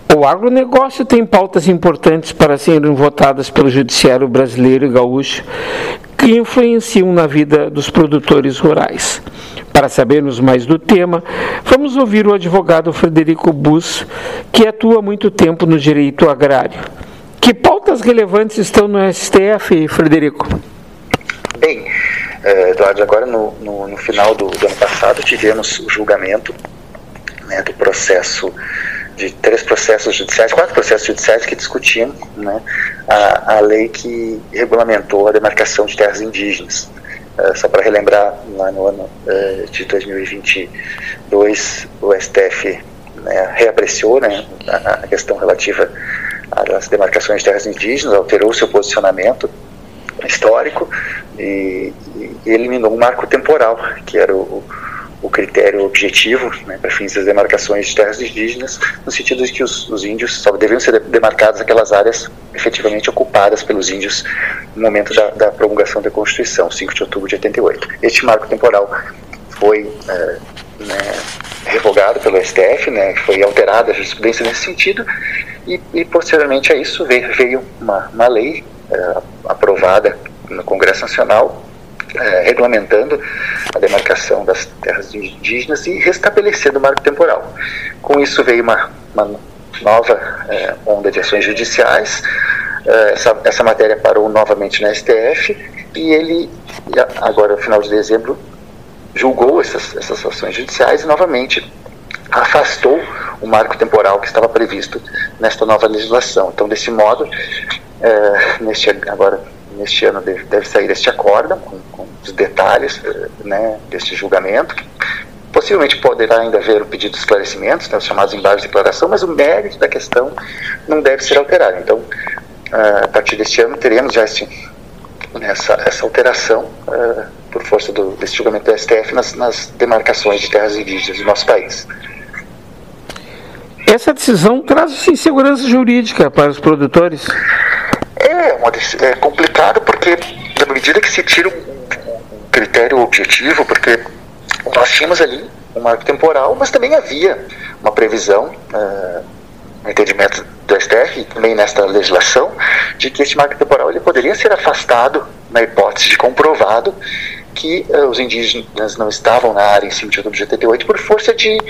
O agronegócio tem pautas importantes para serem votadas pelo judiciário brasileiro e gaúcho que influenciam na vida dos produtores rurais. Para sabermos mais do tema, vamos ouvir o advogado Frederico Bus, que atua há muito tempo no direito agrário. Que pautas relevantes estão no STF, Frederico? Bem, Eduardo, agora no final do ano passado tivemos o julgamento, né, do processo de 4 processos judiciais que discutiam, né, a lei que regulamentou a demarcação de terras indígenas. Só para relembrar, lá no ano de 2022, o STF, né, reapreciou, né, a questão relativa às demarcações de terras indígenas, alterou seu posicionamento histórico e eliminou um marco temporal, que era o critério objetivo, né, para fins das demarcações de terras indígenas, no sentido de que os índios só deveriam ser demarcadas aquelas áreas efetivamente ocupadas pelos índios no momento da promulgação da Constituição, 5 de outubro de 88. Este marco temporal foi revogado pelo STF, né, foi alterada a jurisprudência nesse sentido, e posteriormente a isso veio uma lei aprovada no Congresso Nacional, regulamentando a demarcação das terras indígenas e restabelecendo o marco temporal. Com isso veio uma nova onda de ações judiciais. Essa matéria parou novamente na STF e ele, agora no final de dezembro, julgou essas ações judiciais e novamente afastou o marco temporal que estava previsto nesta nova legislação. Então, desse modo, neste ano deve sair este acórdão com os detalhes, né, deste julgamento. Possivelmente poderá ainda haver o pedido de esclarecimentos, né, os chamados embargos de declaração, mas o mérito da questão não deve ser alterado. Então, a partir deste ano teremos já essa alteração por força desse julgamento do STF nas demarcações de terras indígenas do nosso país. Essa decisão traz insegurança jurídica para os produtores? É complicado porque, na medida que se tira um critério objetivo, porque nós tínhamos ali um marco temporal, mas também havia uma previsão, no entendimento do STF e também nesta legislação, de que este marco temporal ele poderia ser afastado na hipótese de comprovado que os indígenas não estavam na área em 5 de outubro de 88 por força de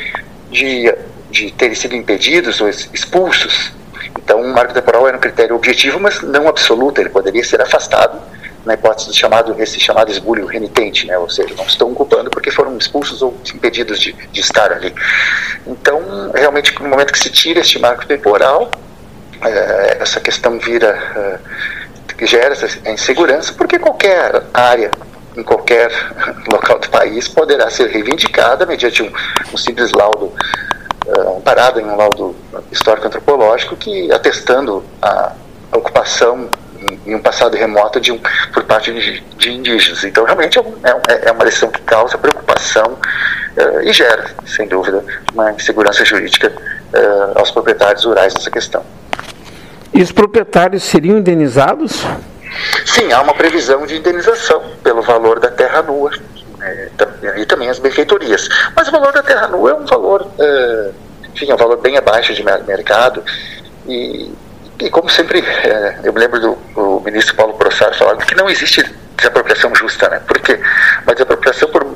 terem sido impedidos ou expulsos. Então, o marco temporal era um critério objetivo, mas não absoluto. Ele poderia ser afastado na hipótese esse chamado esbulho renitente, né? Ou seja, não estão ocupando porque foram expulsos ou impedidos de estar ali. Então, realmente, no momento que se tira este marco temporal, essa questão gera essa insegurança, porque qualquer área, em qualquer local do país, poderá ser reivindicada mediante um simples laudo, amparado em um laudo histórico-antropológico, que atestando a ocupação em um passado remoto por parte de indígenas. Então, realmente é uma decisão que causa preocupação e gera, sem dúvida, uma insegurança jurídica aos proprietários rurais nessa questão. E os proprietários seriam indenizados? Sim, há uma previsão de indenização pelo valor da terra nua, e também as benfeitorias. Mas o valor da terra nua é um valor, é um valor bem abaixo de mercado, e como sempre, eu me lembro do ministro Paulo Prossar falando que não existe desapropriação justa, né? Porque uma desapropriação, por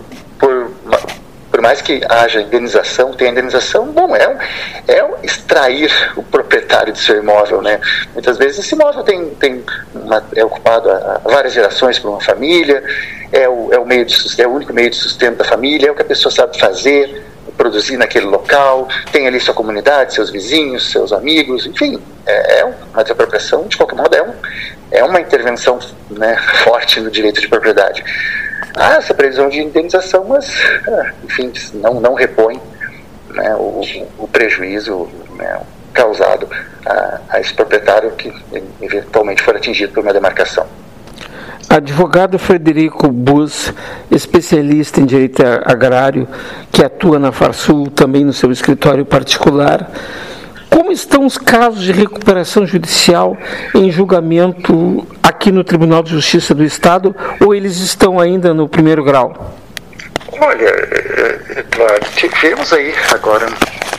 mais que haja indenização, tenha indenização, bom, é extrair o proprietário do seu imóvel, né? Muitas vezes esse imóvel é ocupado há várias gerações por uma família, é o único meio de sustento da família, é o que a pessoa sabe fazer, produzir naquele local, tem ali sua comunidade, seus vizinhos, seus amigos, enfim, uma desapropriação, de qualquer modo, é uma intervenção, né, forte no direito de propriedade. Há essa previsão de indenização, mas, enfim, não repõe, né, o prejuízo, né, causado a esse proprietário que eventualmente for atingido por uma demarcação. Advogado Frederico Bus, especialista em direito agrário, que atua na Farsul, também no seu escritório particular, como estão os casos de recuperação judicial em julgamento aqui no Tribunal de Justiça do Estado, ou eles estão ainda no primeiro grau? Olha, Eduardo, tivemos aí agora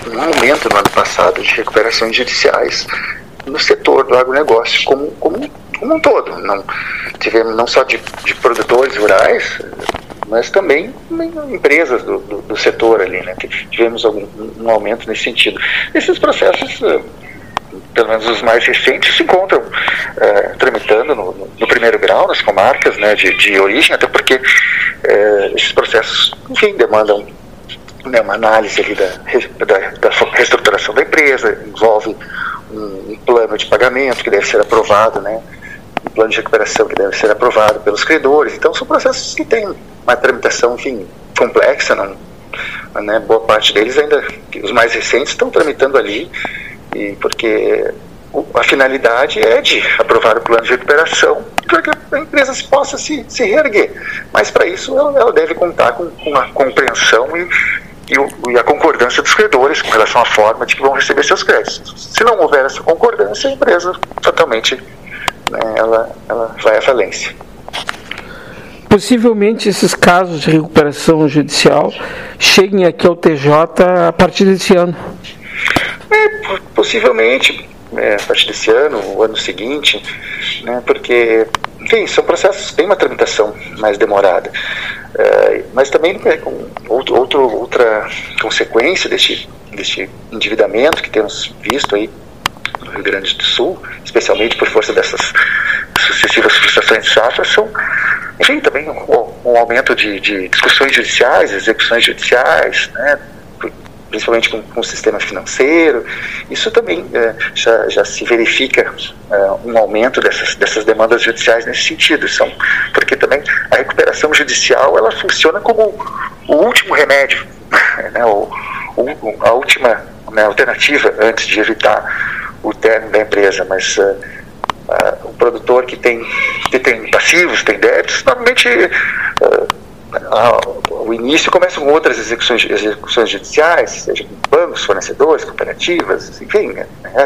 um aumento no ano passado de recuperações judiciais no setor do agronegócio como um todo. Tivemos não só de produtores rurais, mas também empresas do setor ali, né? Tivemos um aumento nesse sentido. Esses processos, pelo menos os mais recentes, se encontram tramitando no primeiro grau, nas comarcas, né, de origem, até porque esses processos, enfim, demandam, né, uma análise ali da reestruturação da empresa, envolve um plano de pagamento que deve ser aprovado, né, um plano de recuperação que deve ser aprovado pelos credores. Então são processos que têm uma tramitação, enfim, complexa, né, boa parte deles ainda, os mais recentes, estão tramitando ali, e porque a finalidade é de aprovar o plano de recuperação para que a empresa possa se reerguer. Mas para isso ela deve contar com a compreensão e a concordância dos credores com relação à forma de que vão receber seus créditos. Se não houver essa concordância, a empresa totalmente, né, ela vai à falência. Possivelmente esses casos de recuperação judicial cheguem aqui ao TJ a partir desse ano. Possivelmente, a partir desse ano, o ano seguinte, né, porque, enfim, são processos que têm uma tramitação mais demorada. Mas também outra consequência deste endividamento que temos visto aí no Rio Grande do Sul, especialmente por força dessas sucessivas frustrações de safra, são, enfim, também um aumento de discussões judiciais, execuções judiciais, né, principalmente com o sistema financeiro. Isso também já se verifica um aumento dessas demandas judiciais nesse sentido, porque também a recuperação judicial ela funciona como o último remédio, né, a última, né, alternativa antes de evitar o término da empresa. Mas o produtor que tem passivos, tem débitos, normalmente o início começa com outras execuções judiciais, seja com bancos, fornecedores, cooperativas, enfim,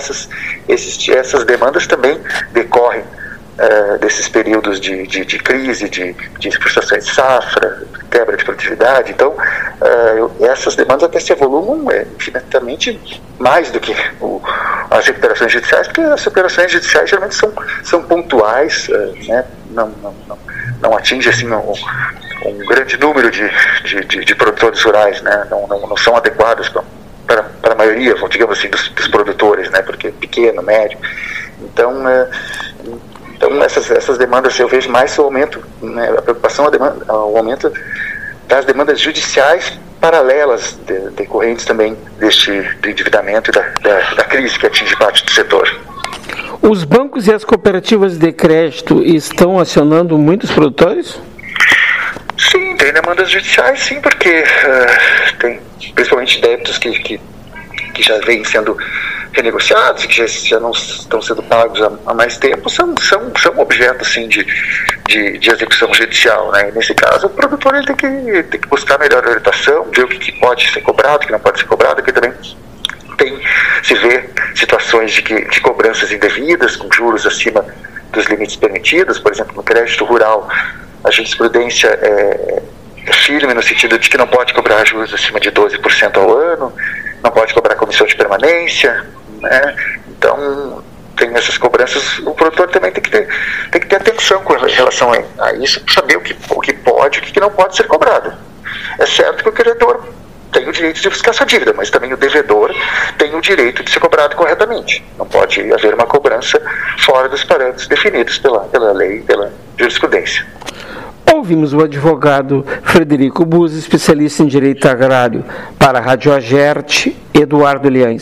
essas demandas também decorrem desses períodos de crise, de frustrações de safra, quebra de produtividade. Então, essas demandas até se evoluem infinitamente mais do que as recuperações judiciais, porque as recuperações judiciais geralmente são pontuais, né, não atinge assim um grande número de produtores rurais, né, não são adequados para a maioria, digamos assim, dos produtores, né, porque é pequeno, médio. Então essas demandas, eu vejo mais o aumento, né, a preocupação, o aumento das demandas judiciais paralelas decorrentes também do endividamento e da crise que atinge parte do setor. Os bancos e as cooperativas de crédito estão acionando muitos produtores? Sim, tem demandas judiciais, sim, porque tem principalmente débitos que já vêm sendo renegociados, que já não estão sendo pagos há mais tempo, são objetos, sim, de execução judicial, né? E nesse caso, o produtor ele tem que buscar melhor orientação, ver o que pode ser cobrado, o que não pode ser cobrado, porque também se vê situações de cobranças indevidas, com juros acima dos limites permitidos. Por exemplo, no crédito rural, a jurisprudência é firme no sentido de que não pode cobrar juros acima de 12% ao ano, não pode cobrar comissão de permanência, né? Então, tem essas cobranças, o produtor também tem que ter atenção com relação a isso, para saber o que pode e o que não pode ser cobrado. É certo que o credor tem o direito de buscar sua dívida, mas também o devedor tem o direito de ser cobrado corretamente. Não pode haver uma cobrança fora dos parâmetros definidos pela lei e pela jurisprudência. Ouvimos o advogado Frederico Buzzi, especialista em direito agrário. Para a Rádio Agerte, Eduardo Liães.